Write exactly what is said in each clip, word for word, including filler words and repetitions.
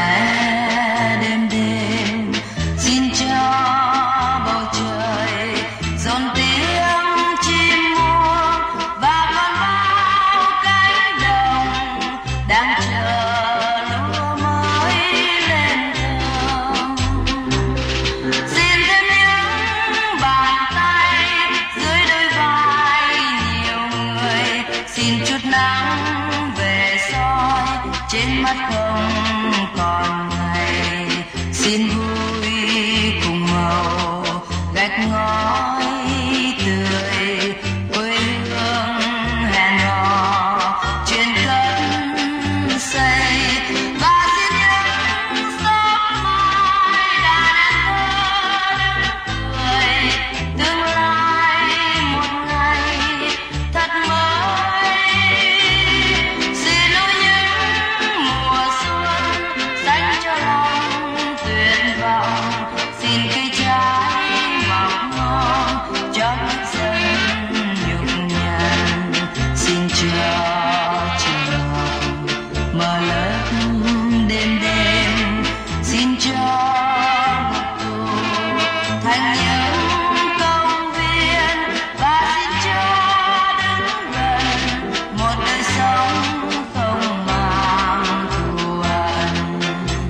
đêm đêm xin cho bầu trời dồn tiếng chim muông và con bao cánh đồng đang chờ lúa mới lên thơm. Xin thêm những bàn tay dưới đôi vai nhiều người, xin chút nắng về soi trên mắt không còn ngày, xin vui cùng màu gạch ngói tươi quê hương hẹn hò chuyện cất xây. Và xin những giấc mai đã đến thơ cười tương lai một ngày thật mới. Xin ôi những mùa xuân dành cho lòng tuyệt vọng, xin cây trái mọc ngon cho những dân nhục nhằn, xin cho trường học mở lớp đêm đêm, xin cho ngục tù thành những công viên, và xin cho đứng gần một đời sống không mang thù hằn.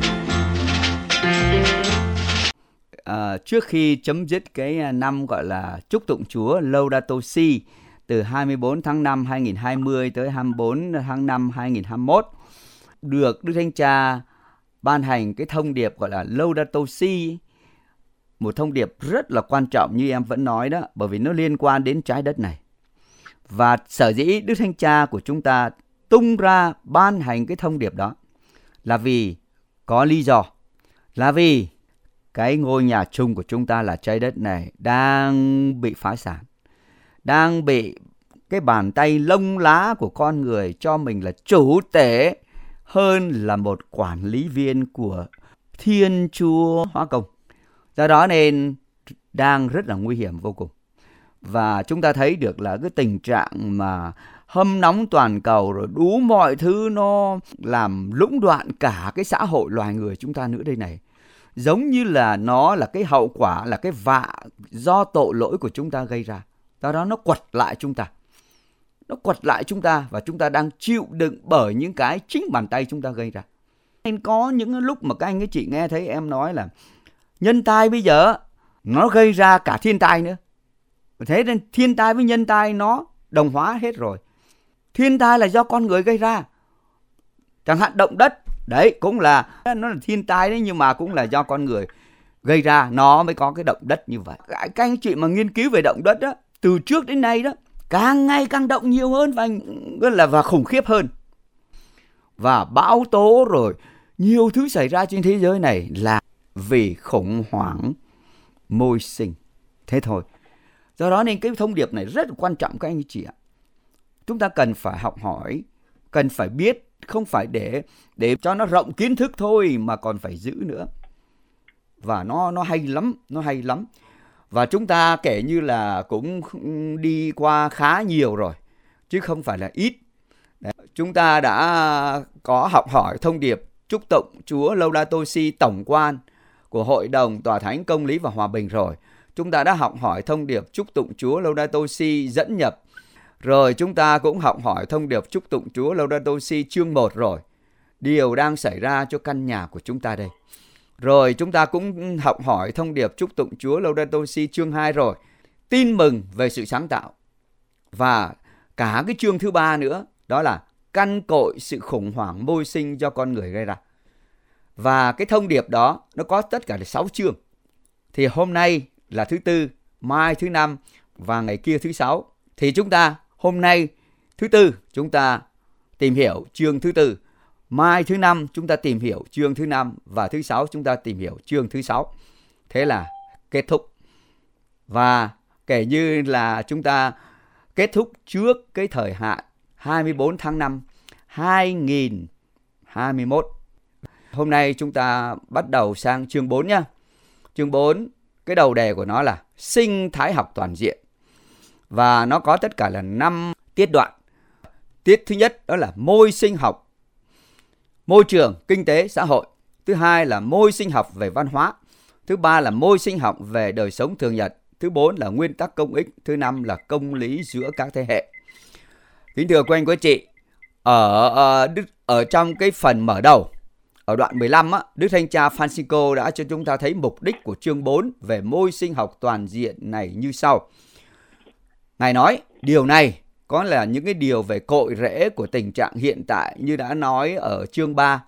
À, trước khi chấm dứt cái năm gọi là chúc tụng Chúa Laudato Si từ hai mươi bốn tháng năm hai nghìn không trăm hai mươi tới hai mươi bốn tháng năm hai nghìn không trăm hai mươi mốt, được Đức Thánh Cha ban hành cái thông điệp gọi là Laudato Si, một thông điệp rất là quan trọng như em vẫn nói đó, bởi vì nó liên quan đến trái đất này. Và sở dĩ Đức Thánh Cha của chúng ta tung ra ban hành cái thông điệp đó là vì có lý do, là vì cái ngôi nhà chung của chúng ta là trái đất này đang bị phá sản, đang bị cái bàn tay lông lá của con người cho mình là chủ tể hơn là một quản lý viên của Thiên Chúa Hóa Công. Do đó nên đang rất là nguy hiểm vô cùng. Và chúng ta thấy được là cái tình trạng mà hâm nóng toàn cầu rồi đủ mọi thứ nó làm lũng đoạn cả cái xã hội loài người chúng ta nữa đây này. Giống như là nó là cái hậu quả, là cái vạ do tội lỗi của chúng ta gây ra. Do đó nó quật lại chúng ta. Nó quật lại chúng ta và chúng ta đang chịu đựng bởi những cái chính bàn tay chúng ta gây ra. Nên có những lúc mà các anh các chị nghe thấy em nói là nhân tai bây giờ nó gây ra cả thiên tai nữa. Thế nên thiên tai với nhân tai nó đồng hóa hết rồi. Thiên tai là do con người gây ra. Chẳng hạn động đất, đấy cũng là, nó là thiên tai đấy, nhưng mà cũng là do con người gây ra, nó mới có cái động đất như vậy. Các anh chị mà nghiên cứu về động đất đó, từ trước đến nay đó, càng ngày càng động nhiều hơn và, là, và khủng khiếp hơn. Và bão tố rồi nhiều thứ xảy ra trên thế giới này là vì khủng hoảng môi sinh. Thế thôi. Do đó nên cái thông điệp này rất là quan trọng các anh chị ạ. Chúng ta cần phải học hỏi, cần phải biết, không phải để để cho nó rộng kiến thức thôi mà còn phải giữ nữa. Và nó nó hay lắm, nó hay lắm. Và chúng ta kể như là cũng đi qua khá nhiều rồi, chứ không phải là ít. Đấy. Chúng ta đã có học hỏi thông điệp chúc tụng Chúa Laudato Si tổng quan của Hội đồng Tòa Thánh Công lý và Hòa bình rồi. Chúng ta đã học hỏi thông điệp chúc tụng Chúa Laudato Si dẫn nhập. Rồi chúng ta cũng học hỏi thông điệp chúc tụng Chúa Laudato Si chương một rồi. Điều đang xảy ra cho căn nhà của chúng ta đây. Rồi chúng ta cũng học hỏi thông điệp chúc tụng Chúa Laudato Si chương hai rồi. Tin mừng về sự sáng tạo. Và cả cái chương thứ ba nữa, đó là căn cội sự khủng hoảng môi sinh do con người gây ra. Và cái thông điệp đó nó có tất cả là sáu chương. Thì hôm nay là thứ tư, mai thứ năm và ngày kia thứ sáu. Thì chúng ta hôm nay thứ tư chúng ta tìm hiểu chương thứ tư, mai thứ năm chúng ta tìm hiểu chương thứ năm và thứ sáu chúng ta tìm hiểu chương thứ sáu. Thế là kết thúc. Và kể như là chúng ta kết thúc trước cái thời hạn hai mươi bốn tháng năm hai nghìn không trăm hai mươi mốt. Hôm nay chúng ta bắt đầu sang chương bốn nhé. Chương bốn, cái đầu đề của nó là sinh thái học toàn diện. Và nó có tất cả là năm tiết đoạn. Tiết thứ nhất đó là môi sinh học, môi trường, kinh tế, xã hội. Thứ hai là môi sinh học về văn hóa. Thứ ba là môi sinh học về đời sống thường nhật. Thứ bốn là nguyên tắc công ích. Thứ năm là công lý giữa các thế hệ. Kính thưa quý anh quý chị, ở, ở, ở trong cái phần mở đầu, ở đoạn mười lăm, á, Đức Thánh Cha Francisco đã cho chúng ta thấy mục đích của chương bốn về môi sinh học toàn diện này như sau. Ngài nói, điều này có là những cái điều về cội rễ của tình trạng hiện tại như đã nói ở chương ba,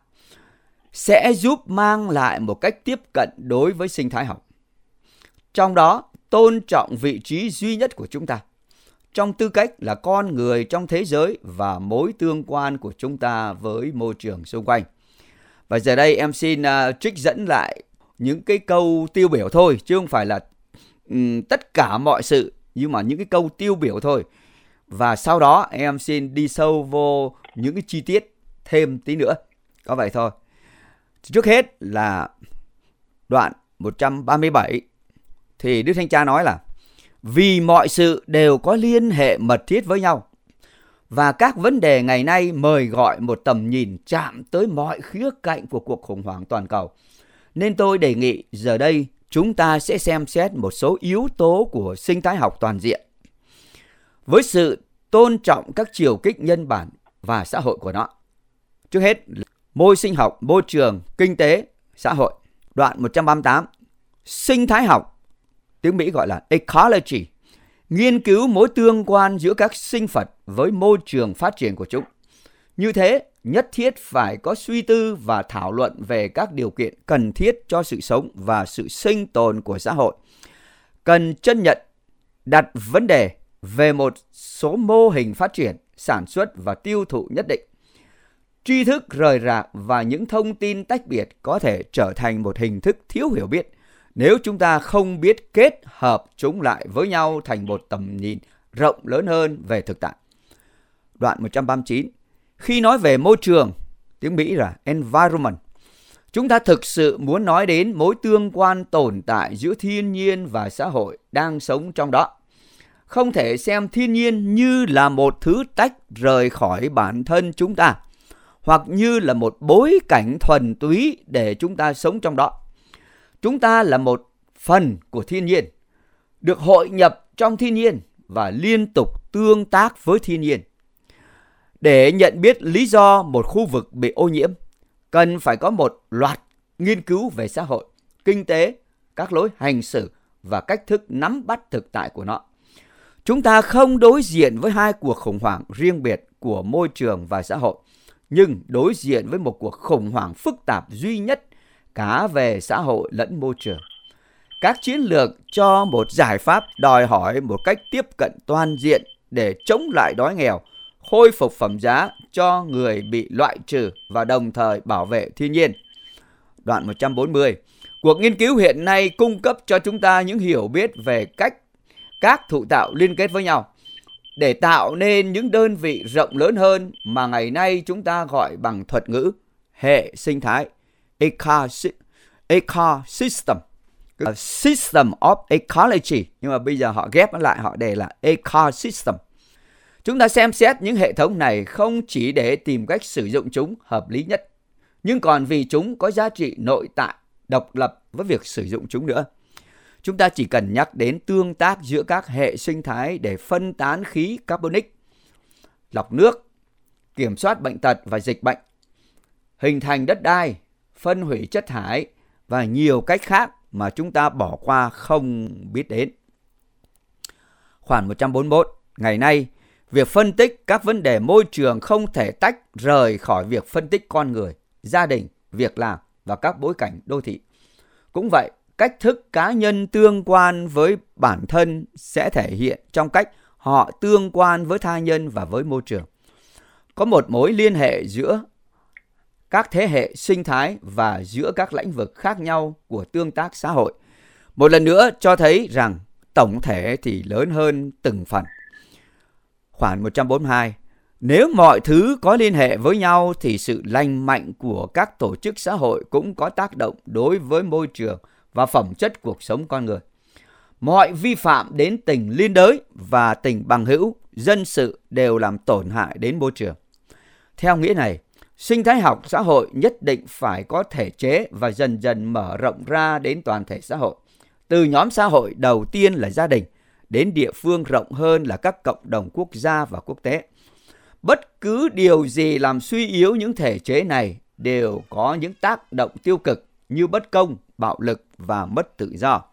sẽ giúp mang lại một cách tiếp cận đối với sinh thái học. Trong đó, tôn trọng vị trí duy nhất của chúng ta, trong tư cách là con người trong thế giới và mối tương quan của chúng ta với môi trường xung quanh. Và giờ đây em xin uh, trích dẫn lại những cái câu tiêu biểu thôi, chứ không phải là um, tất cả mọi sự, nhưng mà những cái câu tiêu biểu thôi. Và sau đó em xin đi sâu vô những cái chi tiết thêm tí nữa. Có vậy thôi. Trước hết là đoạn một trăm ba mươi bảy thì Đức Thánh Cha nói là vì mọi sự đều có liên hệ mật thiết với nhau và các vấn đề ngày nay mời gọi một tầm nhìn chạm tới mọi khía cạnh của cuộc khủng hoảng toàn cầu. Nên tôi đề nghị giờ đây chúng ta sẽ xem xét một số yếu tố của sinh thái học toàn diện với sự tôn trọng các chiều kích nhân bản và xã hội của nó. Trước hết, môi sinh học, môi trường, kinh tế, xã hội. Đoạn một trăm ba mươi tám, sinh thái học, tiếng Mỹ gọi là ecology, nghiên cứu mối tương quan giữa các sinh vật với môi trường phát triển của chúng. Như thế, nhất thiết phải có suy tư và thảo luận về các điều kiện cần thiết cho sự sống và sự sinh tồn của xã hội. Cần chân nhận, đặt vấn đề về một số mô hình phát triển, sản xuất và tiêu thụ nhất định. Tri thức rời rạc và những thông tin tách biệt có thể trở thành một hình thức thiếu hiểu biết nếu chúng ta không biết kết hợp chúng lại với nhau thành một tầm nhìn rộng lớn hơn về thực tại. Đoạn một trăm ba mươi chín. Khi nói về môi trường, tiếng Mỹ là environment, chúng ta thực sự muốn nói đến mối tương quan tồn tại giữa thiên nhiên và xã hội đang sống trong đó. Không thể xem thiên nhiên như là một thứ tách rời khỏi bản thân chúng ta, hoặc như là một bối cảnh thuần túy để chúng ta sống trong đó. Chúng ta là một phần của thiên nhiên, được hội nhập trong thiên nhiên và liên tục tương tác với thiên nhiên. Để nhận biết lý do một khu vực bị ô nhiễm, cần phải có một loạt nghiên cứu về xã hội, kinh tế, các lối hành xử và cách thức nắm bắt thực tại của nó. Chúng ta không đối diện với hai cuộc khủng hoảng riêng biệt của môi trường và xã hội, nhưng đối diện với một cuộc khủng hoảng phức tạp duy nhất cả về xã hội lẫn môi trường. Các chiến lược cho một giải pháp đòi hỏi một cách tiếp cận toàn diện để chống lại đói nghèo, khôi phục phẩm giá cho người bị loại trừ và đồng thời bảo vệ thiên nhiên. Đoạn một trăm bốn mươi. Cuộc nghiên cứu hiện nay cung cấp cho chúng ta những hiểu biết về cách các thụ tạo liên kết với nhau để tạo nên những đơn vị rộng lớn hơn mà ngày nay chúng ta gọi bằng thuật ngữ hệ sinh thái, ecosystem, system of ecology, nhưng mà bây giờ họ ghép nó lại, họ để là ecosystem. Chúng ta xem xét những hệ thống này không chỉ để tìm cách sử dụng chúng hợp lý nhất, nhưng còn vì chúng có giá trị nội tại, độc lập với việc sử dụng chúng nữa. Chúng ta chỉ cần nhắc đến tương tác giữa các hệ sinh thái để phân tán khí carbonic, lọc nước, kiểm soát bệnh tật và dịch bệnh, hình thành đất đai, phân hủy chất thải và nhiều cách khác mà chúng ta bỏ qua không biết đến. Khoản một trăm bốn mươi mốt. Ngày nay, việc phân tích các vấn đề môi trường không thể tách rời khỏi việc phân tích con người, gia đình, việc làm và các bối cảnh đô thị. Cũng vậy, cách thức cá nhân tương quan với bản thân sẽ thể hiện trong cách họ tương quan với tha nhân và với môi trường. Có một mối liên hệ giữa các thế hệ sinh thái và giữa các lĩnh vực khác nhau của tương tác xã hội. Một lần nữa cho thấy rằng tổng thể thì lớn hơn từng phần. Khoản một trăm bốn mươi hai. Nếu mọi thứ có liên hệ với nhau thì sự lành mạnh của các tổ chức xã hội cũng có tác động đối với môi trường và phẩm chất cuộc sống con người. Mọi vi phạm đến tình liên đới và tình bằng hữu, dân sự đều làm tổn hại đến môi trường. Theo nghĩa này, Sinh thái học xã hội nhất định phải có thể chế và dần dần mở rộng ra đến toàn thể xã hội. Từ nhóm xã hội đầu tiên là gia đình, đến địa phương rộng hơn là các cộng đồng quốc gia và quốc tế. Bất cứ điều gì làm suy yếu những thể chế này đều có những tác động tiêu cực như bất công, bạo lực và mất tự do.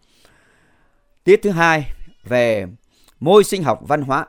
Tiết thứ hai về môi sinh học văn hóa.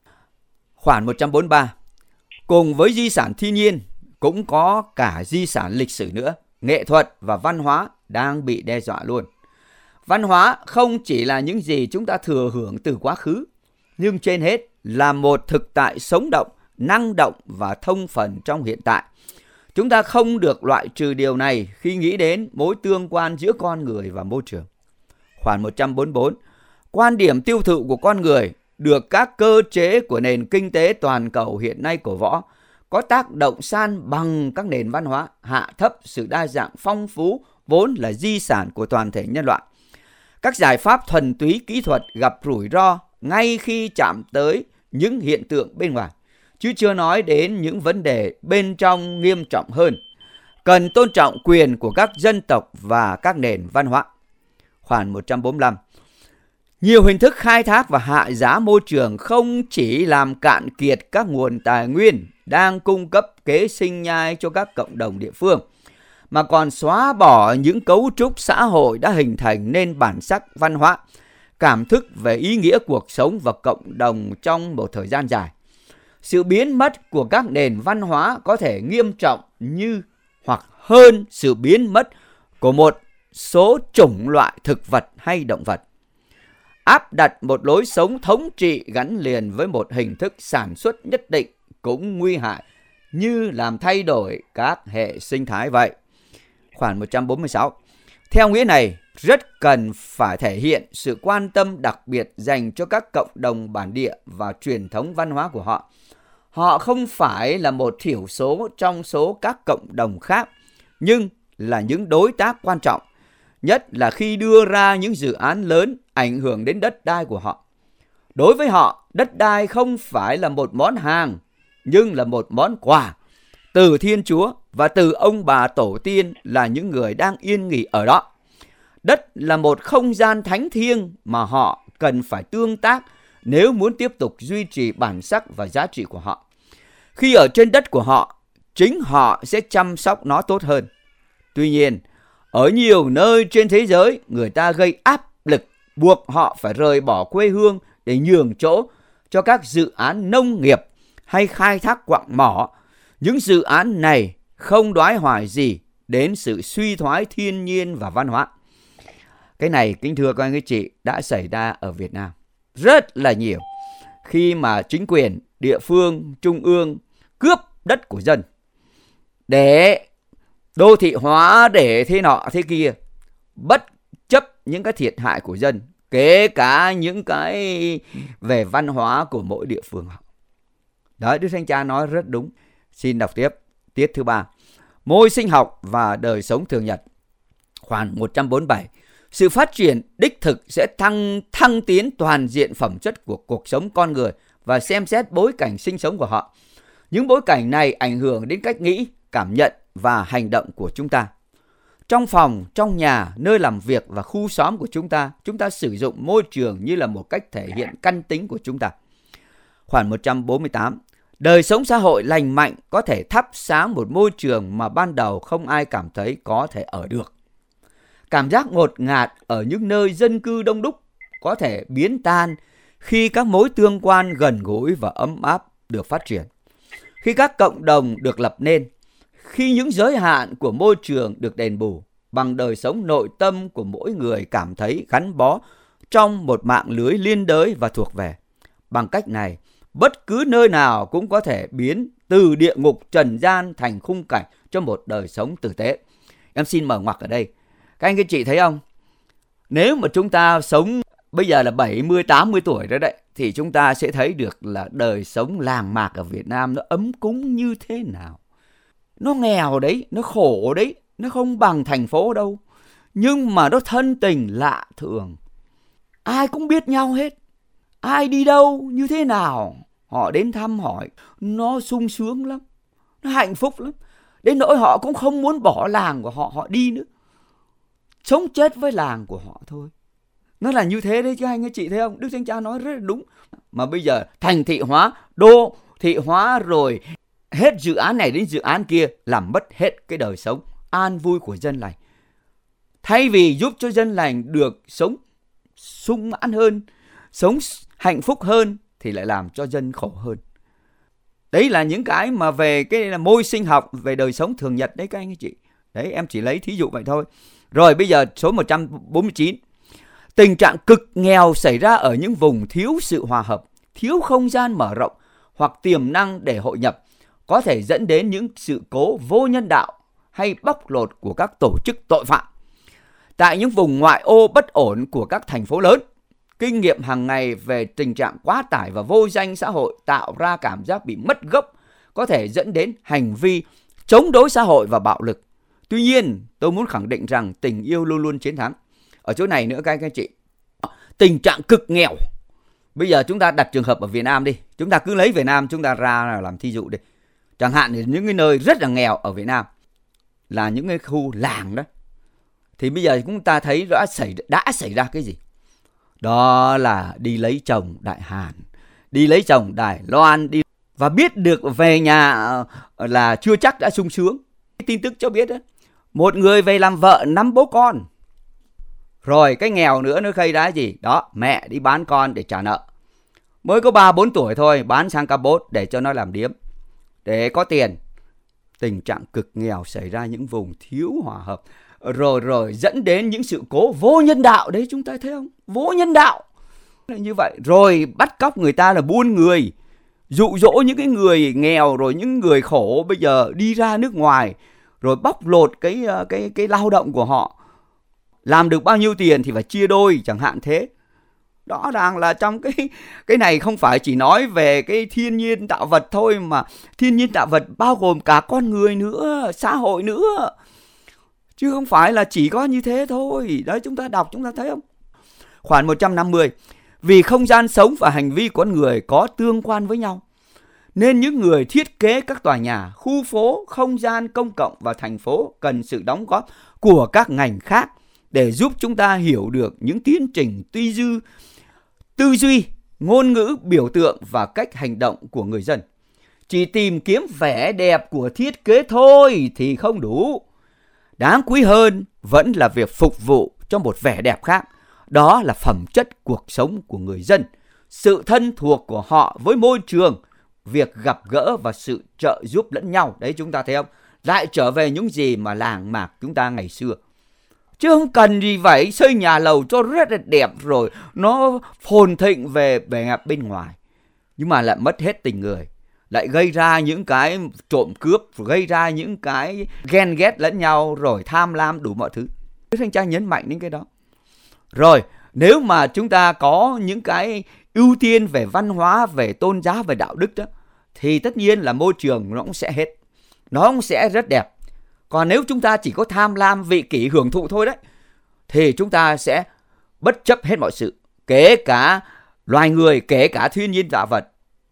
Khoản một trăm bốn mươi ba. Cùng với di sản thiên nhiên cũng có cả di sản lịch sử nữa, nghệ thuật và văn hóa đang bị đe dọa luôn. Văn hóa không chỉ là những gì chúng ta thừa hưởng từ quá khứ, nhưng trên hết là một thực tại sống động, năng động và thông phần trong hiện tại. Chúng ta không được loại trừ điều này khi nghĩ đến mối tương quan giữa con người và môi trường. Khoản một trăm bốn mươi bốn. Quan điểm tiêu thụ của con người được các cơ chế của nền kinh tế toàn cầu hiện nay cổ võ có tác động san bằng các nền văn hóa, hạ thấp sự đa dạng phong phú vốn là di sản của toàn thể nhân loại. Các giải pháp thuần túy kỹ thuật gặp rủi ro ngay khi chạm tới những hiện tượng bên ngoài, chứ chưa nói đến những vấn đề bên trong nghiêm trọng hơn. Cần tôn trọng quyền của các dân tộc và các nền văn hóa. Khoản một trăm bốn mươi lăm. Nhiều hình thức khai thác và hạ giá môi trường không chỉ làm cạn kiệt các nguồn tài nguyên đang cung cấp kế sinh nhai cho các cộng đồng địa phương, mà còn xóa bỏ những cấu trúc xã hội đã hình thành nên bản sắc văn hóa, cảm thức về ý nghĩa cuộc sống và cộng đồng trong một thời gian dài. Sự biến mất của các nền văn hóa có thể nghiêm trọng như hoặc hơn sự biến mất của một số chủng loại thực vật hay động vật. Áp đặt một lối sống thống trị gắn liền với một hình thức sản xuất nhất định cũng nguy hại như làm thay đổi các hệ sinh thái vậy. Khoản một trăm bốn mươi sáu. Theo nghĩa này, rất cần phải thể hiện sự quan tâm đặc biệt dành cho các cộng đồng bản địa và truyền thống văn hóa của họ. Họ không phải là một thiểu số trong số các cộng đồng khác, nhưng là những đối tác quan trọng, nhất là khi đưa ra những dự án lớn ảnh hưởng đến đất đai của họ. Đối với họ, đất đai không phải là một món hàng, nhưng là một món quà từ Thiên Chúa và từ ông bà tổ tiên là những người đang yên nghỉ ở đó. Đất là một không gian thánh thiêng mà họ cần phải tương tác nếu muốn tiếp tục duy trì bản sắc và giá trị của họ. Khi ở trên đất của họ, chính họ sẽ chăm sóc nó tốt hơn. Tuy nhiên, ở nhiều nơi trên thế giới, người ta gây áp lực buộc họ phải rời bỏ quê hương để nhường chỗ cho các dự án nông nghiệp hay khai thác quặng mỏ. Những dự án này không đoái hoài gì đến sự suy thoái thiên nhiên và văn hóa. Cái này, kính thưa các anh các chị, đã xảy ra ở Việt Nam rất là nhiều. Khi mà chính quyền địa phương, trung ương cướp đất của dân để đô thị hóa, để thế nọ thế kia, bất chấp những cái thiệt hại của dân, kể cả những cái về văn hóa của mỗi địa phương họ. Đấy, Đức Thánh Cha nói rất đúng. Xin đọc tiếp tiết thứ ba. Môi sinh học và đời sống thường nhật. Khoản một trăm bốn mươi bảy. Sự phát triển đích thực sẽ thăng, thăng tiến toàn diện phẩm chất của cuộc sống con người và xem xét bối cảnh sinh sống của họ. Những bối cảnh này ảnh hưởng đến cách nghĩ, cảm nhận và hành động của chúng ta. Trong phòng, trong nhà, nơi làm việc và khu xóm của chúng ta, chúng ta sử dụng môi trường như là một cách thể hiện căn tính của chúng ta. Khoản một trăm bốn mươi tám. Đời sống xã hội lành mạnh có thể thắp sáng một môi trường mà ban đầu không ai cảm thấy có thể ở được. Cảm giác ngột ngạt ở những nơi dân cư đông đúc có thể biến tan khi các mối tương quan gần gũi và ấm áp được phát triển. Khi các cộng đồng được lập nên, khi những giới hạn của môi trường được đền bù bằng đời sống nội tâm của mỗi người cảm thấy gắn bó trong một mạng lưới liên đới và thuộc về. Bằng cách này, bất cứ nơi nào cũng có thể biến từ địa ngục trần gian thành khung cảnh cho một đời sống tử tế. Em xin mở ngoặc ở đây. Các anh các chị thấy không? Nếu mà chúng ta sống bây giờ là bảy mươi, tám mươi tuổi rồi đấy, thì chúng ta sẽ thấy được là đời sống làng mạc ở Việt Nam nó ấm cúng như thế nào. Nó nghèo đấy, nó khổ đấy, nó không bằng thành phố đâu. Nhưng mà nó thân tình lạ thường. Ai cũng biết nhau hết. Ai đi đâu, như thế nào, họ đến thăm hỏi. Nó sung sướng lắm, nó hạnh phúc lắm. Đến nỗi họ cũng không muốn bỏ làng của họ, họ đi nữa. Sống chết với làng của họ thôi. Nó là như thế đấy chứ anh chị thấy không? Đức Thánh Cha nói rất là đúng. Mà bây giờ thành thị hóa, đô thị hóa rồi hết dự án này đến dự án kia, làm mất hết cái đời sống an vui của dân lành. Thay vì giúp cho dân lành được sống sung mãn hơn, sống hạnh phúc hơn, thì lại làm cho dân khổ hơn. Đấy là những cái mà về cái là môi sinh học, về đời sống thường nhật đấy các anh chị. Đấy, em chỉ lấy thí dụ vậy thôi. Rồi bây giờ số một trăm bốn mươi chín. Tình trạng cực nghèo xảy ra ở những vùng thiếu sự hòa hợp, thiếu không gian mở rộng hoặc tiềm năng để hội nhập, có thể dẫn đến những sự cố vô nhân đạo hay bóc lột của các tổ chức tội phạm. Tại những vùng ngoại ô bất ổn của các thành phố lớn, kinh nghiệm hàng ngày về tình trạng quá tải và vô danh xã hội tạo ra cảm giác bị mất gốc, có thể dẫn đến hành vi chống đối xã hội và bạo lực. Tuy nhiên, tôi muốn khẳng định rằng tình yêu luôn luôn chiến thắng. Ở chỗ này nữa các anh chị, tình trạng cực nghèo. Bây giờ chúng ta đặt trường hợp ở Việt Nam đi. Chúng ta cứ lấy Việt Nam chúng ta ra làm thí dụ đi. Chẳng hạn thì những cái nơi rất là nghèo ở Việt Nam là những cái khu làng đó. Thì bây giờ chúng ta thấy đã xảy, đã xảy ra cái gì? Đó là đi lấy chồng Đại Hàn, đi lấy chồng Đài Loan, đi và biết được về nhà là chưa chắc đã sung sướng. Tin tức cho biết đó, một người về làm vợ năm bố con. Rồi cái nghèo nữa nó gây ra gì? Đó, mẹ đi bán con để trả nợ. Mới có ba bốn tuổi thôi, bán sang Campuchia để cho nó làm điếm, để có tiền. Tình trạng cực nghèo xảy ra những vùng thiếu hòa hợp. Rồi rồi dẫn đến những sự cố vô nhân đạo. Đấy chúng ta thấy không? Vô nhân đạo như vậy. Rồi bắt cóc người ta là buôn người, dụ dỗ những cái người nghèo, rồi những người khổ bây giờ đi ra nước ngoài, rồi bóc lột cái, cái, cái lao động của họ. Làm được bao nhiêu tiền thì phải chia đôi, chẳng hạn thế. Rõ ràng là trong cái, cái này không phải chỉ nói về cái thiên nhiên tạo vật thôi, mà thiên nhiên tạo vật bao gồm cả con người nữa, xã hội nữa. Chứ không phải là chỉ có như thế thôi. Đấy, chúng ta đọc chúng ta thấy không? Khoản một trăm năm mươi. Vì không gian sống và hành vi con người có tương quan với nhau, nên những người thiết kế các tòa nhà, khu phố, không gian công cộng và thành phố cần sự đóng góp của các ngành khác để giúp chúng ta hiểu được những tiến trình tư duy, tư duy, ngôn ngữ, biểu tượng và cách hành động của người dân. Chỉ tìm kiếm vẻ đẹp của thiết kế thôi thì không đủ. Đáng quý hơn vẫn là việc phục vụ cho một vẻ đẹp khác. Đó là phẩm chất cuộc sống của người dân, sự thân thuộc của họ với môi trường, việc gặp gỡ và sự trợ giúp lẫn nhau. Đấy chúng ta thấy không? Lại trở về những gì mà làng mạc chúng ta ngày xưa. Chứ không cần gì vậy, xây nhà lầu cho rất là đẹp rồi nó phồn thịnh về bề mặt bên ngoài, nhưng mà lại mất hết tình người, lại gây ra những cái trộm cướp, gây ra những cái ghen ghét lẫn nhau, rồi tham lam đủ mọi thứ. Đức Thánh Cha nhấn mạnh đến cái đó. Rồi nếu mà chúng ta có những cái ưu tiên về văn hóa, về tôn giáo, về đạo đức đó, thì tất nhiên là môi trường nó cũng sẽ hết, nó cũng sẽ rất đẹp. Còn nếu chúng ta chỉ có tham lam, vị kỷ, hưởng thụ thôi đấy, thì chúng ta sẽ bất chấp hết mọi sự, kể cả loài người, kể cả thiên nhiên tạo vật.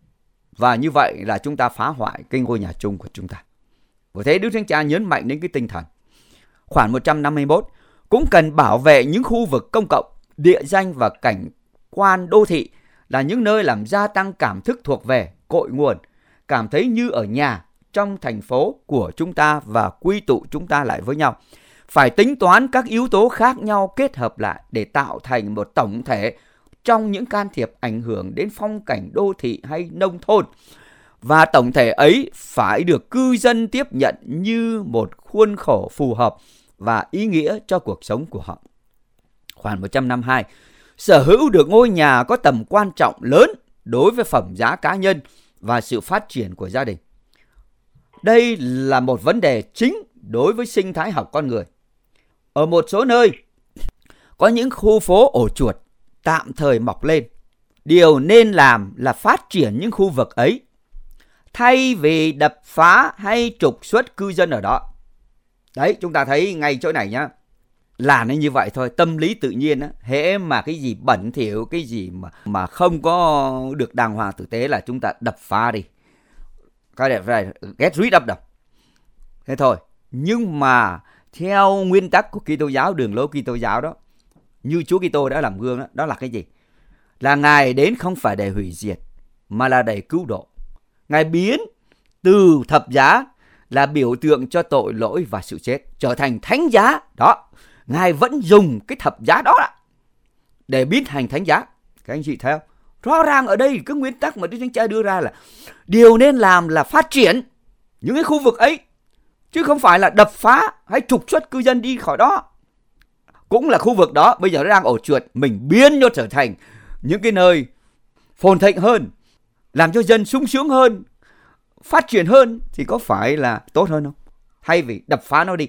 Và như vậy là chúng ta phá hoại cái ngôi nhà chung của chúng ta. Vì thế Đức Thánh Cha nhấn mạnh đến cái tinh thần. Khoản một trăm năm mươi mốt. Cũng cần bảo vệ những khu vực công cộng, địa danh và cảnh quan đô thị là những nơi làm gia tăng cảm thức thuộc về, cội nguồn, cảm thấy như ở nhà trong thành phố của chúng ta và quy tụ chúng ta lại với nhau. Phải tính toán các yếu tố khác nhau kết hợp lại để tạo thành một tổng thể trong những can thiệp ảnh hưởng đến phong cảnh đô thị hay nông thôn. Và tổng thể ấy phải được cư dân tiếp nhận như một khuôn khổ phù hợp và ý nghĩa cho cuộc sống của họ. Khoản một trăm năm mươi hai. Sở hữu được ngôi nhà có tầm quan trọng lớn đối với phẩm giá cá nhân và sự phát triển của gia đình. Đây là một vấn đề chính đối với sinh thái học con người. Ở một số nơi, có những khu phố ổ chuột tạm thời mọc lên. Điều nên làm là phát triển những khu vực ấy, thay vì đập phá hay trục xuất cư dân ở đó. Đấy, chúng ta thấy ngay chỗ này nhá. Là nó như vậy thôi, tâm lý tự nhiên á, hễ mà cái gì bẩn thỉu, cái gì mà mà không có được đàng hoàng tử tế là chúng ta đập phá đi. Cái này phải get rid of them. Thế thôi. Nhưng mà theo nguyên tắc của Kitô giáo, đường lối Kitô giáo đó, như Chúa Kitô đã làm gương đó, đó là cái gì? Là Ngài đến không phải để hủy diệt, mà là để cứu độ. Ngài biến từ thập giá là biểu tượng cho tội lỗi và sự chết trở thành thánh giá. Đó, Ngài vẫn dùng cái thập giá đó để biến thành thánh giá. Các anh chị thấy không? Rõ ràng ở đây cái nguyên tắc mà Đức Thánh Cha đưa ra là điều nên làm là phát triển những cái khu vực ấy, chứ không phải là đập phá hay trục xuất cư dân đi khỏi đó. Cũng là khu vực đó bây giờ nó đang ổ chuột, mình biến nó trở thành những cái nơi phồn thịnh hơn, làm cho dân sung sướng hơn, phát triển hơn, thì có phải là tốt hơn không? Thay vì đập phá nó đi,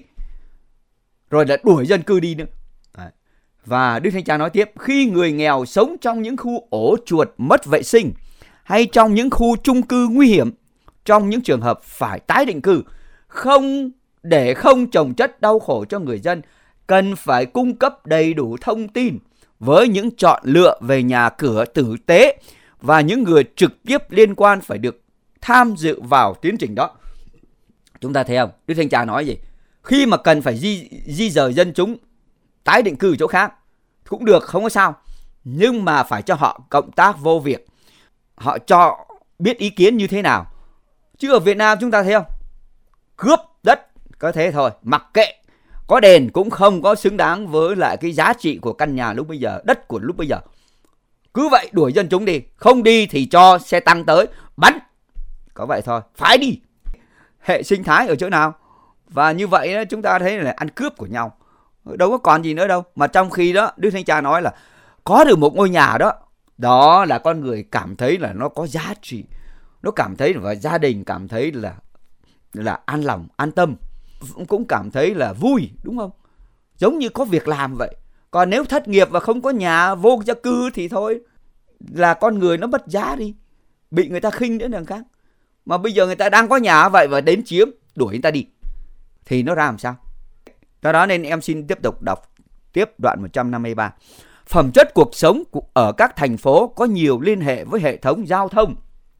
rồi là đuổi dân cư đi nữa. Đấy. Và Đức Thánh Cha nói tiếp, khi người nghèo sống trong những khu ổ chuột mất vệ sinh, hay trong những khu chung cư nguy hiểm, trong những trường hợp phải tái định cư, không để không chồng chất đau khổ cho người dân, cần phải cung cấp đầy đủ thông tin với những chọn lựa về nhà cửa tử tế, và những người trực tiếp liên quan phải được tham dự vào tiến trình đó. Chúng ta thấy không? Đức Thánh Cha nói gì? Khi mà cần phải di, di rời dân chúng tái định cư chỗ khác cũng được, không có sao, nhưng mà phải cho họ cộng tác vô việc, họ cho biết ý kiến như thế nào. Chứ ở Việt Nam chúng ta thấy không? Cướp đất có thế thôi, mặc kệ, có đền cũng không có xứng đáng với lại cái giá trị của căn nhà lúc bây giờ, đất của lúc bây giờ. Cứ vậy đuổi dân chúng đi, không đi thì cho xe tăng tới bắn, có vậy thôi, phải đi. Hệ sinh thái ở chỗ nào? Và như vậy chúng ta thấy là ăn cướp của nhau, đâu có còn gì nữa đâu. Mà trong khi đó Đức Thánh Cha nói là có được một ngôi nhà đó, đó là con người cảm thấy là nó có giá trị, nó cảm thấy, và gia đình cảm thấy là là an lòng, an tâm, cũng cảm thấy là vui, đúng không? Giống như có việc làm vậy. Còn nếu thất nghiệp và không có nhà, vô gia cư thì thôi, là con người nó mất giá đi, bị người ta khinh nữa đằng khác. Mà bây giờ người ta đang có nhà vậy và đến chiếm, đuổi người ta đi, thì nó ra làm sao? Do đó nên em xin tiếp tục đọc tiếp đoạn một trăm năm mươi ba. Phẩm chất cuộc sống ở các thành phố có nhiều liên hệ với hệ thống giao thông,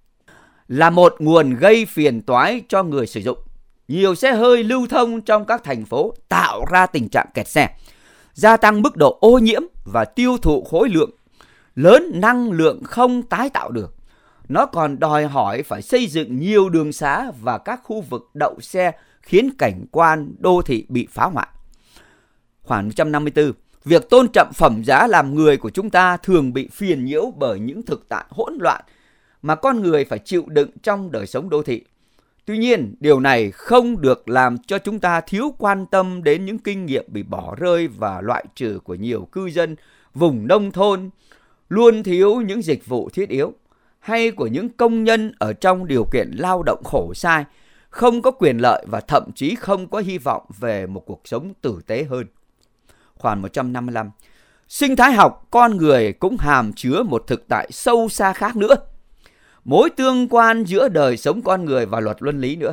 là một nguồn gây phiền toái cho người sử dụng. Nhiều xe hơi lưu thông trong các thành phố tạo ra tình trạng kẹt xe, gia tăng mức độ ô nhiễm và tiêu thụ khối lượng lớn năng lượng không tái tạo được. Nó còn đòi hỏi phải xây dựng nhiều đường xá và các khu vực đậu xe, khiến cảnh quan đô thị bị phá hoại. Khoản một trăm năm mươi tư. Việc tôn trọng phẩm giá làm người của chúng ta thường bị phiền nhiễu bởi những thực tại hỗn loạn mà con người phải chịu đựng trong đời sống đô thị. Tuy nhiên, điều này không được làm cho chúng ta thiếu quan tâm đến những kinh nghiệm bị bỏ rơi và loại trừ của nhiều cư dân vùng nông thôn, luôn thiếu những dịch vụ thiết yếu, hay của những công nhân ở trong điều kiện lao động khổ sai, không có quyền lợi và thậm chí không có hy vọng về một cuộc sống tử tế hơn. Khoản một trăm năm mươi lăm. Sinh thái học con người cũng hàm chứa một thực tại sâu xa khác nữa, mối tương quan giữa đời sống con người và luật luân lý nữa,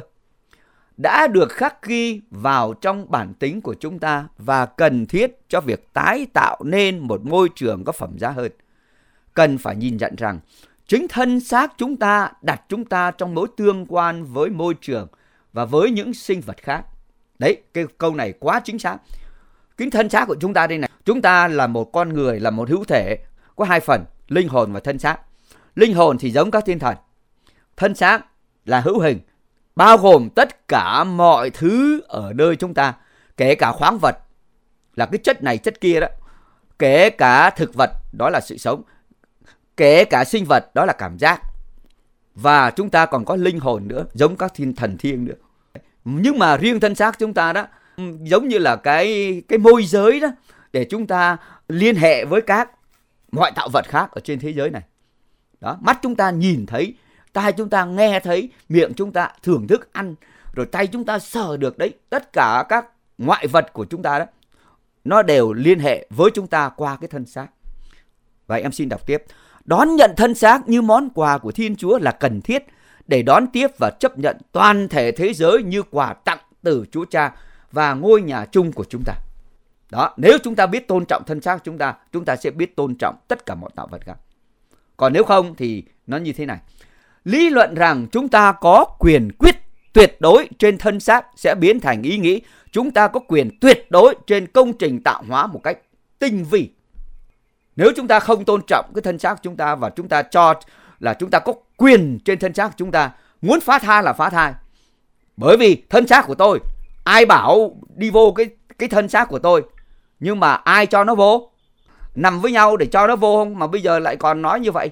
đã được khắc ghi vào trong bản tính của chúng ta và cần thiết cho việc tái tạo nên một môi trường có phẩm giá hơn. Cần phải nhìn nhận rằng chính thân xác chúng ta đặt chúng ta trong mối tương quan với môi trường và với những sinh vật khác. Đấy, cái câu này quá chính xác. Cái thân xác của chúng ta đây này, chúng ta là một con người, là một hữu thể, có hai phần, linh hồn và thân xác. Linh hồn thì giống các thiên thần, thân xác là hữu hình, bao gồm tất cả mọi thứ ở nơi chúng ta, kể cả khoáng vật là cái chất này chất kia đó, kể cả thực vật đó là sự sống, kể cả sinh vật đó là cảm giác, và chúng ta còn có linh hồn nữa, giống các thiên thần thiêng nữa. Nhưng mà riêng thân xác chúng ta đó giống như là cái cái môi giới đó để chúng ta liên hệ với các mọi tạo vật khác ở trên thế giới này. Đó, mắt chúng ta nhìn thấy, tai chúng ta nghe thấy, miệng chúng ta thưởng thức ăn, rồi tay chúng ta sờ được đấy, tất cả các ngoại vật của chúng ta đó, nó đều liên hệ với chúng ta qua cái thân xác. Vậy em xin đọc tiếp. Đón nhận thân xác như món quà của Thiên Chúa là cần thiết để đón tiếp và chấp nhận toàn thể thế giới như quà tặng từ Chúa Cha và ngôi nhà chung của chúng ta. Đó, nếu chúng ta biết tôn trọng thân xác chúng ta, chúng ta sẽ biết tôn trọng tất cả mọi tạo vật khác. Còn nếu không thì nó như thế này. Lý luận rằng chúng ta có quyền quyết tuyệt đối trên thân xác sẽ biến thành ý nghĩ. Chúng ta có quyền tuyệt đối trên công trình tạo hóa một cách tinh vi. Nếu chúng ta không tôn trọng cái thân xác của chúng ta và chúng ta cho là chúng ta có quyền trên thân xác của chúng ta, muốn phá thai là phá thai. Bởi vì thân xác của tôi, ai bảo đi vô cái, cái thân xác của tôi, nhưng mà ai cho nó vô? Nằm với nhau để cho nó vô không? Mà bây giờ lại còn nói như vậy.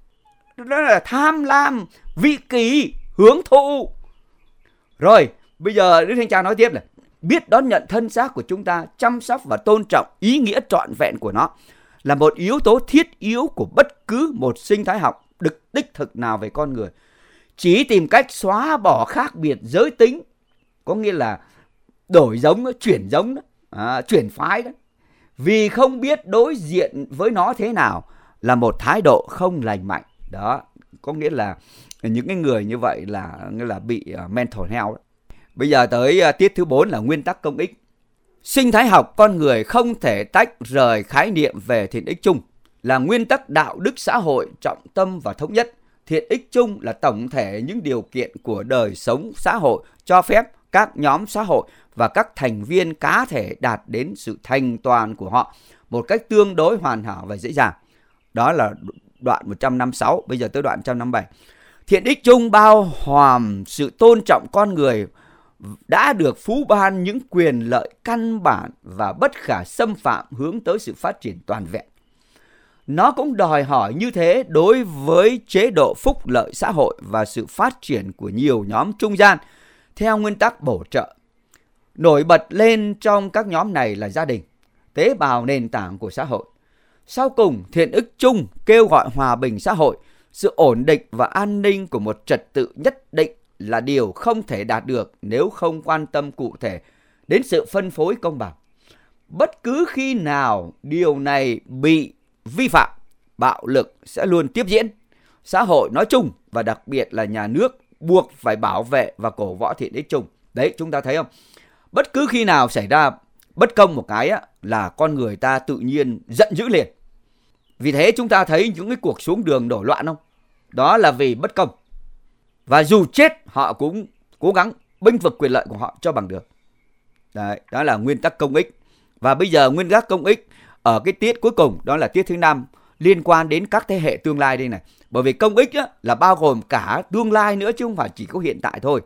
Đó là tham lam, vị kỷ, hướng thụ. Rồi, bây giờ Đức Thánh Cha nói tiếp là biết đón nhận thân xác của chúng ta, chăm sóc và tôn trọng ý nghĩa trọn vẹn của nó là một yếu tố thiết yếu của bất cứ một sinh thái học được đích thực nào về con người. Chỉ tìm cách xóa bỏ khác biệt giới tính, có nghĩa là đổi giống, chuyển giống, à, chuyển phái đó, vì không biết đối diện với nó thế nào là một thái độ không lành mạnh. Đó, có nghĩa là những cái người như vậy là, là bị mental health. Bây giờ tới tiết thứ bốn là nguyên tắc công ích. Sinh thái học con người không thể tách rời khái niệm về thiện ích chung, là nguyên tắc đạo đức xã hội trọng tâm và thống nhất. Thiện ích chung là tổng thể những điều kiện của đời sống xã hội cho phép các nhóm xã hội và các thành viên cá thể đạt đến sự thành toàn của họ một cách tương đối hoàn hảo và dễ dàng. Đó là đoạn một trăm năm mươi sáu, bây giờ tới đoạn một trăm năm mươi bảy. Thiện ích chung bao hàm sự tôn trọng con người đã được phú ban những quyền lợi căn bản và bất khả xâm phạm hướng tới sự phát triển toàn vẹn. Nó cũng đòi hỏi như thế đối với chế độ phúc lợi xã hội và sự phát triển của nhiều nhóm trung gian theo nguyên tắc bổ trợ. Nổi bật lên trong các nhóm này là gia đình, tế bào nền tảng của xã hội. Sau cùng, thiện ích chung kêu gọi hòa bình xã hội, sự ổn định và an ninh của một trật tự nhất định là điều không thể đạt được nếu không quan tâm cụ thể đến sự phân phối công bằng. Bất cứ khi nào điều này bị vi phạm, bạo lực sẽ luôn tiếp diễn. Xã hội nói chung và đặc biệt là nhà nước buộc phải bảo vệ và cổ võ thiện ích chung. Đấy, chúng ta thấy không? Bất cứ khi nào xảy ra bất công một cái á, là con người ta tự nhiên giận dữ liền. Vì thế chúng ta thấy những cái cuộc xuống đường nổi loạn không? Đó là vì bất công. Và dù chết họ cũng cố gắng bênh vực quyền lợi của họ cho bằng được. Đấy, đó là nguyên tắc công ích. Và bây giờ nguyên tắc công ích ở cái tiết cuối cùng, đó là tiết thứ năm, liên quan đến các thế hệ tương lai đây này. Bởi vì công ích á, là bao gồm cả tương lai nữa chứ không phải chỉ có hiện tại thôi.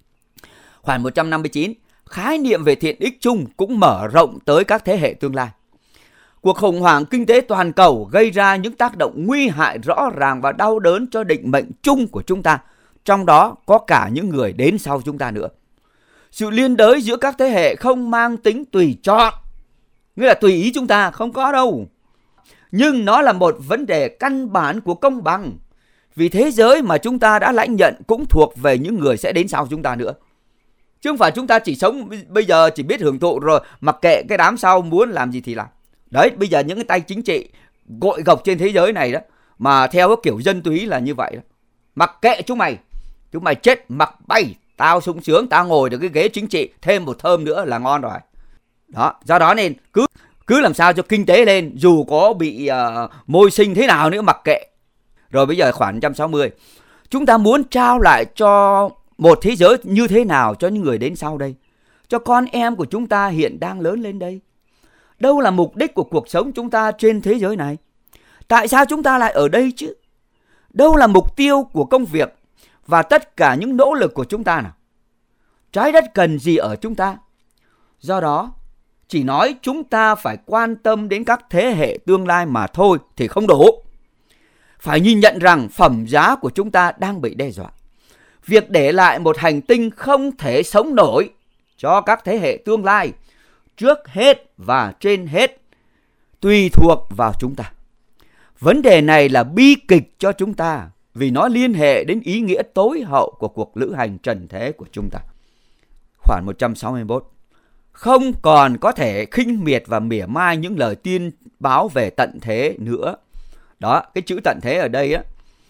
Khoản một trăm năm mươi chín, khái niệm về thiện ích chung cũng mở rộng tới các thế hệ tương lai. Cuộc khủng hoảng kinh tế toàn cầu gây ra những tác động nguy hại rõ ràng và đau đớn cho định mệnh chung của chúng ta, trong đó có cả những người đến sau chúng ta nữa. Sự liên đới giữa các thế hệ không mang tính tùy chọn, nghĩa là tùy ý chúng ta, không có đâu. Nhưng nó là một vấn đề căn bản của công bằng, vì thế giới mà chúng ta đã lãnh nhận cũng thuộc về những người sẽ đến sau chúng ta nữa. Chứ không phải chúng ta chỉ sống bây giờ chỉ biết hưởng thụ rồi mặc kệ cái đám sau muốn làm gì thì làm. Đấy, bây giờ những cái tay chính trị gội gộc trên thế giới này đó, mà theo cái kiểu dân túy là như vậy đó. Mặc kệ chúng mày, chúng mày chết mặc bay, tao sung sướng, tao ngồi được cái ghế chính trị thêm một thơm nữa là ngon rồi. Đó, do đó nên cứ cứ làm sao cho kinh tế lên, dù có bị uh, môi sinh thế nào nữa mặc kệ. Rồi bây giờ khoản một trăm sáu mươi, chúng ta muốn trao lại cho một thế giới như thế nào cho những người đến sau đây, cho con em của chúng ta hiện đang lớn lên đây. Đâu là mục đích của cuộc sống chúng ta trên thế giới này? Tại sao chúng ta lại ở đây chứ? Đâu là mục tiêu của công việc và tất cả những nỗ lực của chúng ta nào? Trái đất cần gì ở chúng ta? Do đó, chỉ nói chúng ta phải quan tâm đến các thế hệ tương lai mà thôi thì không đủ. Phải nhìn nhận rằng phẩm giá của chúng ta đang bị đe dọa. Việc để lại một hành tinh không thể sống nổi cho các thế hệ tương lai, trước hết và trên hết, tùy thuộc vào chúng ta. Vấn đề này là bi kịch cho chúng ta vì nó liên hệ đến ý nghĩa tối hậu của cuộc lữ hành trần thế của chúng ta. Khoản một trăm sáu mươi mốt. Không còn có thể khinh miệt và mỉa mai những lời tiên báo về tận thế nữa. Đó, cái chữ tận thế ở đây á,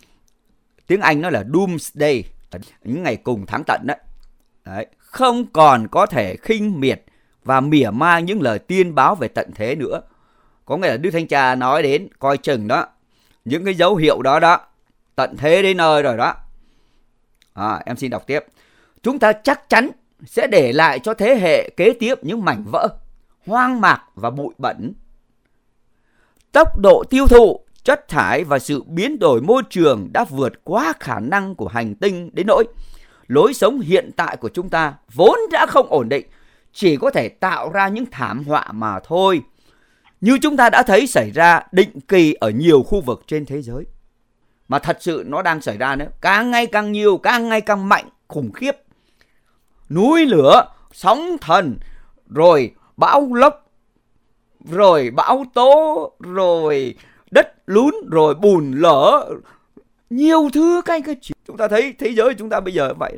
tiếng Anh nó là doomsday, những ngày cùng tháng tận đấy. Đấy, không còn có thể khinh miệt và mỉa mai những lời tiên báo về tận thế nữa. Có nghĩa là Đức Thánh Cha nói đến coi chừng đó, những cái dấu hiệu đó đó, tận thế đến nơi rồi đó. À, em xin đọc tiếp. chúng ta chắc chắn sẽ để lại cho thế hệ kế tiếp những mảnh vỡ, hoang mạc và bụi bẩn. Tốc độ tiêu thụ chất thải và sự biến đổi môi trường đã vượt quá khả năng của hành tinh đến nỗi lối sống hiện tại của chúng ta vốn đã không ổn định, chỉ có thể tạo ra những thảm họa mà thôi, như chúng ta đã thấy xảy ra định kỳ ở nhiều khu vực trên thế giới. Mà thật sự nó đang xảy ra nữa, càng ngày càng nhiều, càng ngày càng mạnh, khủng khiếp. Núi lửa, sóng thần, rồi bão lốc, rồi bão tố, rồi đất lún, rồi bùn lở, nhiều thứ cái cái chúng ta thấy thế giới chúng ta bây giờ vậy.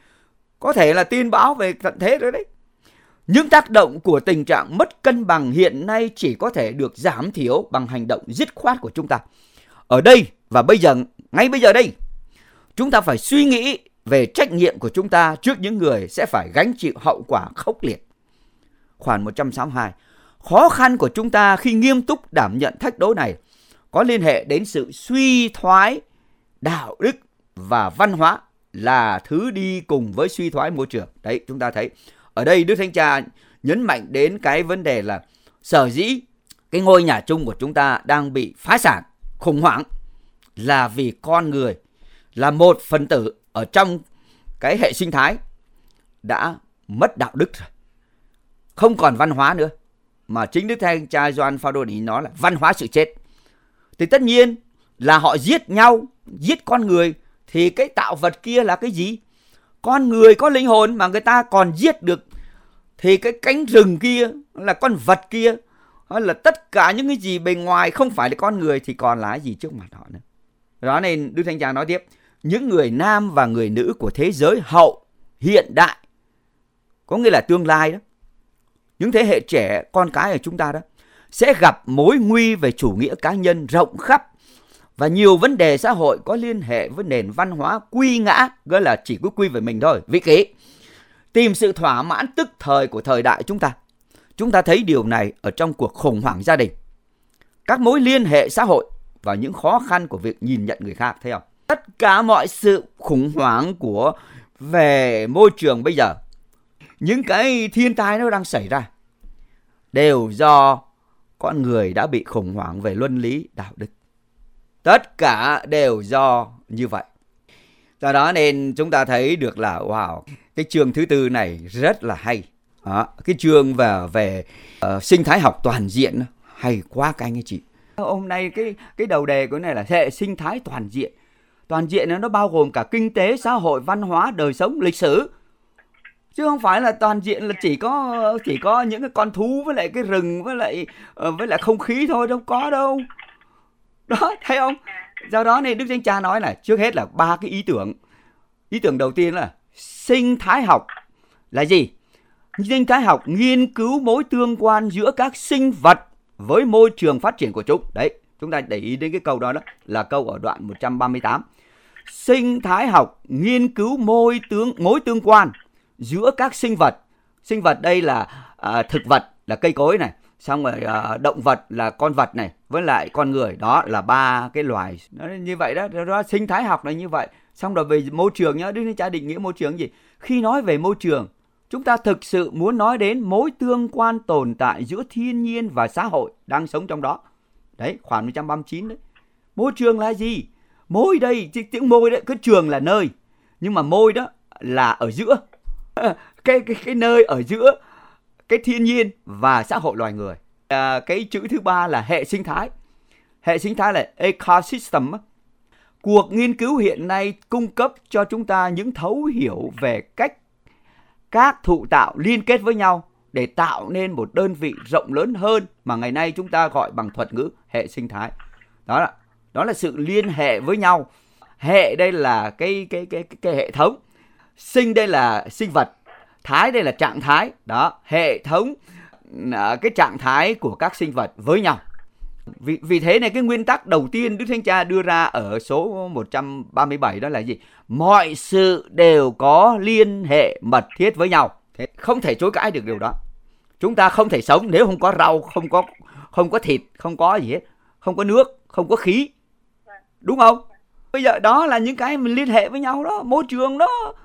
Có thể là tin báo về tận thế rồi đấy. Những tác động của tình trạng mất cân bằng hiện nay chỉ có thể được giảm thiểu bằng hành động dứt khoát của chúng ta. Ở đây và bây giờ, ngay bây giờ đây, chúng ta phải suy nghĩ về trách nhiệm của chúng ta trước những người sẽ phải gánh chịu hậu quả khốc liệt. Khoản một trăm sáu mươi hai. Khó khăn của chúng ta khi nghiêm túc đảm nhận thách đố này có liên hệ đến sự suy thoái đạo đức và văn hóa là thứ đi cùng với suy thoái môi trường. Đấy, chúng ta thấy ở đây Đức Thánh Cha nhấn mạnh đến cái vấn đề là sở dĩ cái ngôi nhà chung của chúng ta đang bị phá sản, khủng hoảng là vì con người là một phần tử ở trong cái hệ sinh thái đã mất đạo đức rồi, không còn văn hóa nữa. Mà chính Đức Thánh Cha Gioan Phaolô ý nói là văn hóa sự chết. Thì tất nhiên là họ giết nhau, giết con người, thì cái tạo vật kia là cái gì? Con người có linh hồn mà người ta còn giết được, thì cái cánh rừng kia là con vật kia, là tất cả những cái gì bề ngoài không phải là con người thì còn là cái gì trước mặt họ nữa. Đó nên Đức Thánh Cha nói tiếp, những người nam và người nữ của thế giới hậu hiện đại, có nghĩa là tương lai đó, những thế hệ trẻ con cái ở chúng ta đó, sẽ gặp mối nguy về chủ nghĩa cá nhân rộng khắp và nhiều vấn đề xã hội có liên hệ với nền văn hóa quy ngã, gọi là chỉ cứ quy về mình thôi, vị kỷ, tìm sự thỏa mãn tức thời của thời đại chúng ta. Chúng ta thấy điều này ở trong cuộc khủng hoảng gia đình, các mối liên hệ xã hội và những khó khăn của việc nhìn nhận người khác, thấy không? Tất cả mọi sự khủng hoảng của về môi trường bây giờ, những cái thiên tai nó đang xảy ra đều do con người đã bị khủng hoảng về luân lý đạo đức. Tất cả đều do như vậy. Do đó nên chúng ta thấy được là wow, cái chương thứ tư này rất là hay. Đó, cái chương về về uh, sinh thái học toàn diện hay quá các anh ấy chị. Hôm nay cái cái đầu đề của này là hệ sinh thái toàn diện. Toàn diện nó bao gồm cả kinh tế, xã hội, văn hóa, đời sống, lịch sử. Chứ không phải là toàn diện là chỉ có chỉ có những cái con thú với lại cái rừng với lại uh, với lại không khí thôi, đâu có đâu. Đó, thấy không? Do đó nên Đức Thánh Cha nói là trước hết là ba cái ý tưởng. Ý tưởng đầu tiên là sinh thái học là gì? Sinh thái học nghiên cứu mối tương quan giữa các sinh vật với môi trường phát triển của chúng. Đấy, chúng ta để ý đến cái câu đó, đó là câu ở đoạn một trăm ba mươi tám. Sinh thái học nghiên cứu mối tương mối tương quan giữa các sinh vật. Sinh vật đây là à, thực vật là cây cối này, xong rồi à, động vật là con vật này, với lại con người, đó là ba cái loài. Đó, như vậy đó, đó, sinh thái học là như vậy. Xong rồi về môi trường nhá, Đức Thánh Cha định nghĩa môi trường gì? Khi nói về môi trường, chúng ta thực sự muốn nói đến mối tương quan tồn tại giữa thiên nhiên và xã hội đang sống trong đó. Đấy, khoản một trăm ba mươi chín đấy. Môi trường là gì? Môi đây, tiếng môi đấy, cái trường là nơi, nhưng mà môi đó là ở giữa. Cái, cái, cái nơi ở giữa cái thiên nhiên và xã hội loài người. À, cái chữ thứ ba là hệ sinh thái. Hệ sinh thái là ecosystem. Cuộc nghiên cứu hiện nay cung cấp cho chúng ta những thấu hiểu về cách các thụ tạo liên kết với nhau để tạo nên một đơn vị rộng lớn hơn mà ngày nay chúng ta gọi bằng thuật ngữ hệ sinh thái. Đó là đó là sự liên hệ với nhau. Hệ đây là cái cái cái cái, cái hệ thống. Sinh đây là sinh vật, thái đây là trạng thái. Đó, hệ thống cái trạng thái của các sinh vật với nhau. Vì, vì thế này cái nguyên tắc đầu tiên Đức Thánh Cha đưa ra ở số một trăm ba mươi bảy đó là gì? Mọi sự đều có liên hệ mật thiết với nhau. Thế không thể chối cãi được điều đó. Chúng ta không thể sống nếu không có rau, không có không có thịt, không có gì hết, không có nước, không có khí. Đúng không? Bây giờ đó là những cái mình liên hệ với nhau đó, môi trường đó.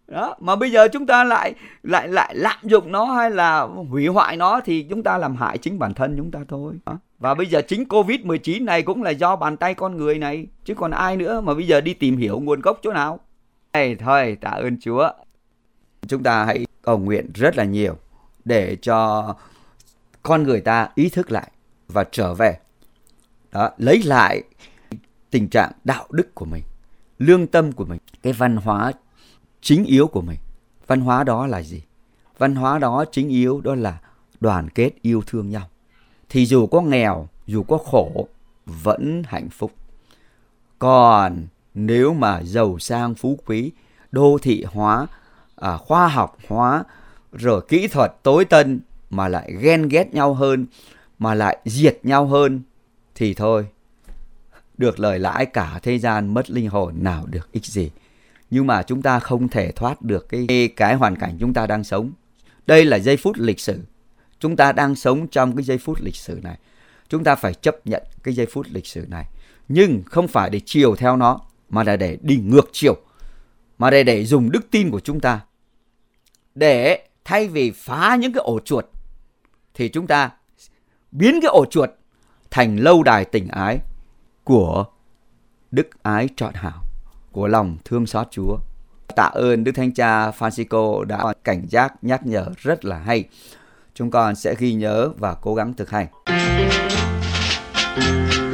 Đó, mà bây giờ chúng ta lại lại lại lạm dụng nó hay là hủy hoại nó thì chúng ta làm hại chính bản thân chúng ta thôi. Đó. Và bây giờ chính covid mười chín này cũng là do bàn tay con người này, chứ còn ai nữa mà bây giờ đi tìm hiểu nguồn gốc chỗ nào. Hey, thôi tạ ơn Chúa. Chúng ta hãy cầu nguyện rất là nhiều để cho con người ta ý thức lại và trở về. Đó, lấy lại tình trạng đạo đức của mình, lương tâm của mình, cái văn hóa chính yếu của mình. Văn hóa đó là gì? Văn hóa đó chính yếu đó là đoàn kết yêu thương nhau. Thì dù có nghèo, dù có khổ, vẫn hạnh phúc. Còn nếu mà giàu sang phú quý, đô thị hóa, à, khoa học hóa, rồi kỹ thuật tối tân mà lại ghen ghét nhau hơn, mà lại diệt nhau hơn, thì thôi, được lời lãi cả thế gian, mất linh hồn, nào được ích gì. Nhưng mà chúng ta không thể thoát được cái, cái hoàn cảnh chúng ta đang sống. Đây là giây phút lịch sử. Chúng ta đang sống trong cái giây phút lịch sử này. Chúng ta phải chấp nhận cái giây phút lịch sử này. Nhưng không phải để chiều theo nó, mà là để đi ngược chiều. Mà để, để dùng đức tin của chúng ta. Để thay vì phá những cái ổ chuột, thì chúng ta biến cái ổ chuột thành lâu đài tình ái của đức ái trọn hảo, của lòng thương xót Chúa. Tạ ơn Đức Thánh Cha Francisco đã cảnh giác nhắc nhở rất là hay. Chúng con sẽ ghi nhớ và cố gắng thực hành.